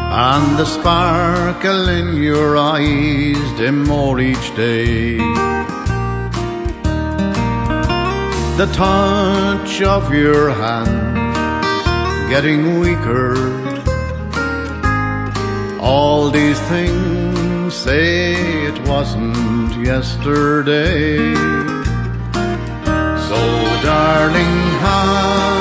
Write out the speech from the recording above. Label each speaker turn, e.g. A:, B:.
A: and the sparkle in your eyes dim more each day. The touch of your hands getting weaker. All these things say it wasn't yesterday. So darling,